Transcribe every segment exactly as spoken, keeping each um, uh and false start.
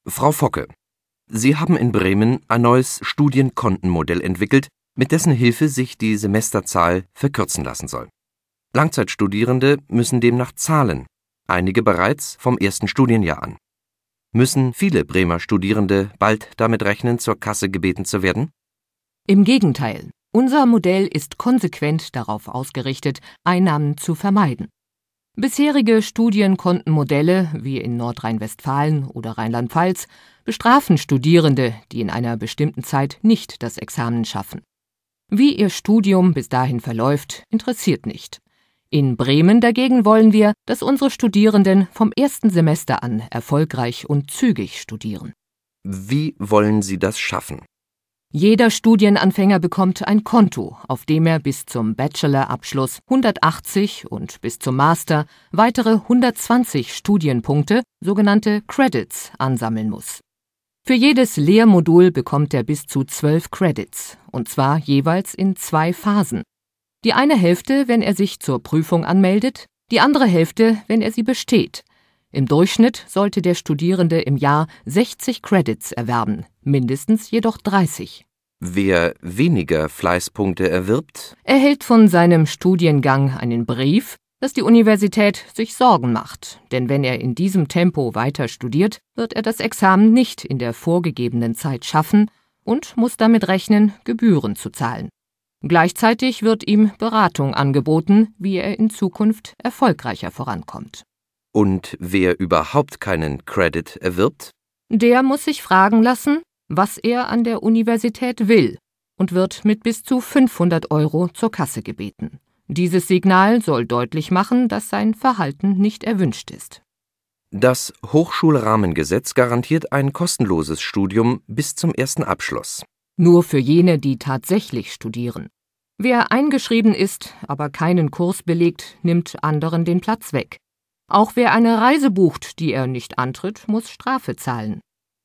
Frau Focke, Sie haben in Bremen ein neues Studienkontenmodell entwickelt, mit dessen Hilfe sich die Semesterzahl verkürzen lassen soll. Langzeitstudierende müssen demnach zahlen, einige bereits vom ersten Studienjahr an. Müssen viele Bremer Studierende bald damit rechnen, zur Kasse gebeten zu werden? Im Gegenteil, unser Modell ist konsequent darauf ausgerichtet, Einnahmen zu vermeiden. Bisherige Studienkontenmodelle, wie in Nordrhein-Westfalen oder Rheinland-Pfalz, bestrafen Studierende, die in einer bestimmten Zeit nicht das Examen schaffen. Wie ihr Studium bis dahin verläuft, interessiert nicht. In Bremen dagegen wollen wir, dass unsere Studierenden vom ersten Semester an erfolgreich und zügig studieren. Wie wollen Sie das schaffen? Jeder Studienanfänger bekommt ein Konto, auf dem er bis zum Bachelorabschluss hundertachtzig und bis zum Master weitere hundertzwanzig Studienpunkte, sogenannte Credits, ansammeln muss. Für jedes Lehrmodul bekommt er bis zu zwölf Credits, und zwar jeweils in zwei Phasen. Die eine Hälfte, wenn er sich zur Prüfung anmeldet, die andere Hälfte, wenn er sie besteht. Im Durchschnitt sollte der Studierende im Jahr sechzig Credits erwerben, mindestens jedoch dreißig. Wer weniger Fleißpunkte erwirbt, erhält von seinem Studiengang einen Brief, dass die Universität sich Sorgen macht, denn wenn er in diesem Tempo weiter studiert, wird er das Examen nicht in der vorgegebenen Zeit schaffen und muss damit rechnen, Gebühren zu zahlen. Gleichzeitig wird ihm Beratung angeboten, wie er in Zukunft erfolgreicher vorankommt. Und wer überhaupt keinen Credit erwirbt? Der muss sich fragen lassen, was er an der Universität will, und wird mit bis zu fünfhundert Euro zur Kasse gebeten. Dieses Signal soll deutlich machen, dass sein Verhalten nicht erwünscht ist. Das Hochschulrahmengesetz garantiert ein kostenloses Studium bis zum ersten Abschluss. Nur für jene, die tatsächlich studieren. Wer eingeschrieben ist, aber keinen Kurs belegt, nimmt anderen den Platz weg. Auch wer eine Reise bucht, die er nicht antritt, muss Strafe zahlen.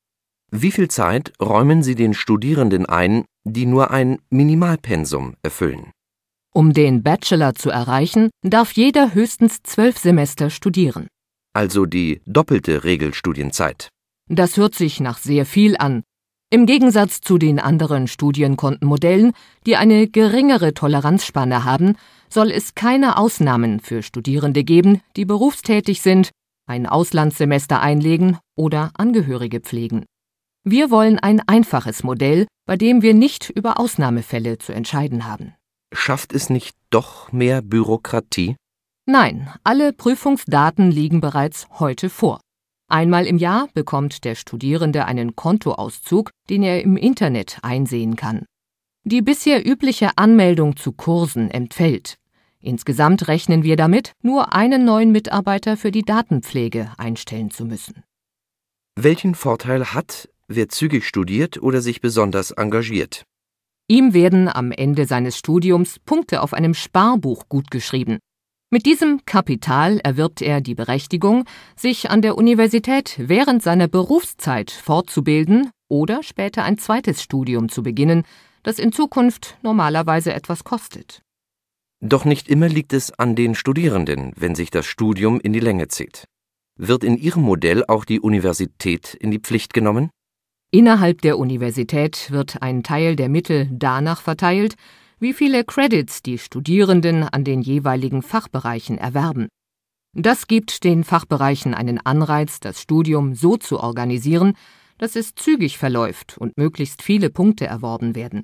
Wie viel Zeit räumen Sie den Studierenden ein, die nur ein Minimalpensum erfüllen? Um den Bachelor zu erreichen, darf jeder höchstens zwölf Semester studieren. Also die doppelte Regelstudienzeit. Das hört sich nach sehr viel an. Im Gegensatz zu den anderen Studienkontenmodellen, die eine geringere Toleranzspanne haben, soll es keine Ausnahmen für Studierende geben, die berufstätig sind, ein Auslandssemester einlegen oder Angehörige pflegen. Wir wollen ein einfaches Modell, bei dem wir nicht über Ausnahmefälle zu entscheiden haben. Schafft es nicht doch mehr Bürokratie? Nein, alle Prüfungsdaten liegen bereits heute vor. Einmal im Jahr bekommt der Studierende einen Kontoauszug, den er im Internet einsehen kann. Die bisher übliche Anmeldung zu Kursen entfällt. Insgesamt rechnen wir damit, nur einen neuen Mitarbeiter für die Datenpflege einstellen zu müssen. Welchen Vorteil hat, wer zügig studiert oder sich besonders engagiert? Ihm werden am Ende seines Studiums Punkte auf einem Sparbuch gutgeschrieben. Mit diesem Kapital erwirbt er die Berechtigung, sich an der Universität während seiner Berufszeit fortzubilden oder später ein zweites Studium zu beginnen, das in Zukunft normalerweise etwas kostet. Doch nicht immer liegt es an den Studierenden, wenn sich das Studium in die Länge zieht. Wird in Ihrem Modell auch die Universität in die Pflicht genommen? Innerhalb der Universität wird ein Teil der Mittel danach verteilt, wie viele Credits die Studierenden an den jeweiligen Fachbereichen erwerben. Das gibt den Fachbereichen einen Anreiz, das Studium so zu organisieren, dass es zügig verläuft und möglichst viele Punkte erworben werden.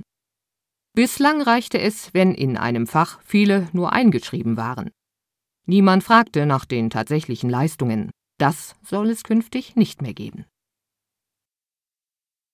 Bislang reichte es, wenn in einem Fach viele nur eingeschrieben waren. Niemand fragte nach den tatsächlichen Leistungen. Das soll es künftig nicht mehr geben.